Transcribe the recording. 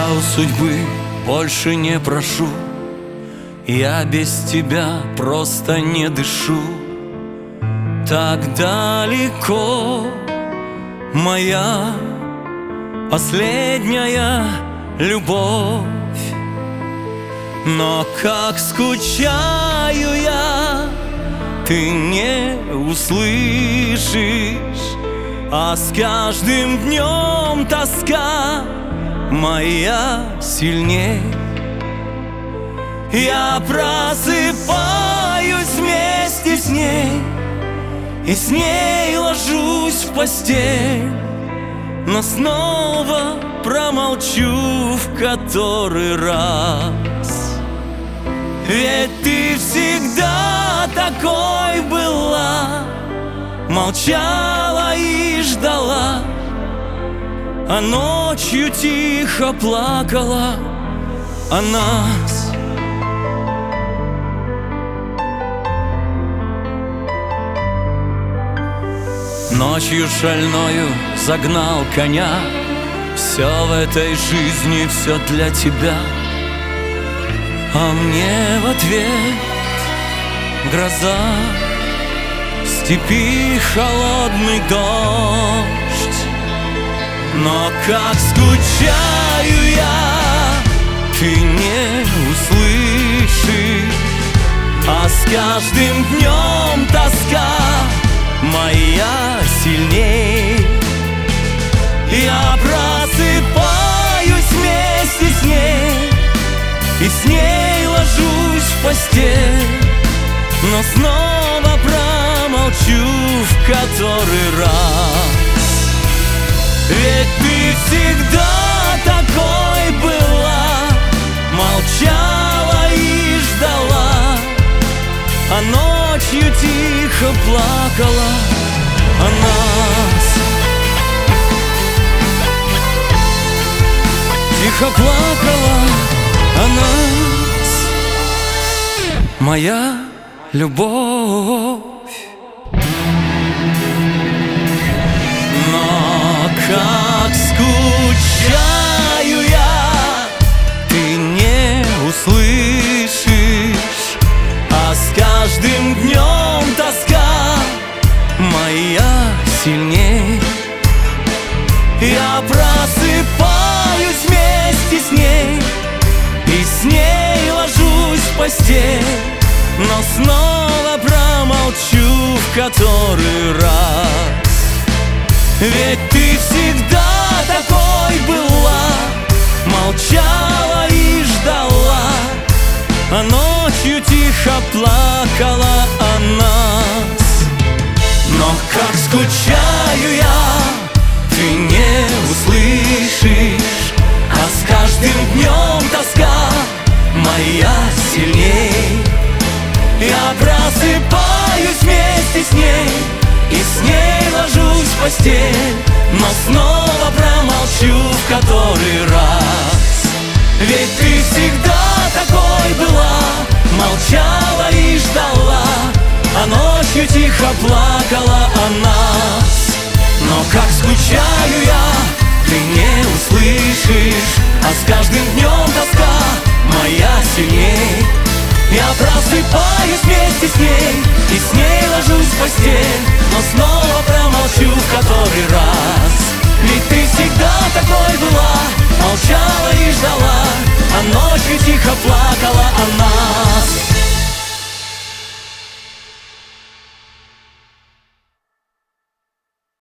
Я у судьбы больше не прошу, я без тебя просто не дышу. Так далеко моя последняя любовь. Но как скучаю я, ты не услышишь, а с каждым днем тоска моя сильней. Я просыпаюсь вместе с ней, и с ней ложусь в постель, но снова промолчу в который раз. Ведь ты всегда такой была, молчала и ждала, а ночью тихо плакала о нас. Ночью шальною загнал коня, все в этой жизни, все для тебя. А мне в ответ гроза, в степи холодный дождь. Но как скучаю я, ты не услышишь, а с каждым днем тоска моя сильней. Я просыпаюсь вместе с ней, и с ней ложусь в постель, но снова промолчу в который раз. Ведь ты всегда такой была, молчала и ждала, а ночью тихо плакала о нас. Тихо плакала о нас моя любовь. Но как скучаю я, ты не услышишь, а с каждым днем тоска моя сильней. Я просыпаюсь вместе с ней, и с ней ложусь в постель, но снова промолчу в который раз. Ведь ты всегда такой была, молчала и ждала, а ночью тихо плакала о нас. Но как скучаю я, ты не услышишь, а с каждым днем тоска моя сильней. Я просыпаюсь вместе с ней, и с ней ложусь в постель, но снова промолчу в который раз. Ведь ты всегда такой была, молчала и ждала, а ночью тихо плакала о нас. Но как скучаю я, ты не услышишь, а с каждым днем тоска моя сильней. Я просыпаюсь вместе с ней, и с ней ложусь в постель, но снова промолчу в который раз. Ведь ты всегда такой была, молчала и ждала, а ночью тихо плакала о нас.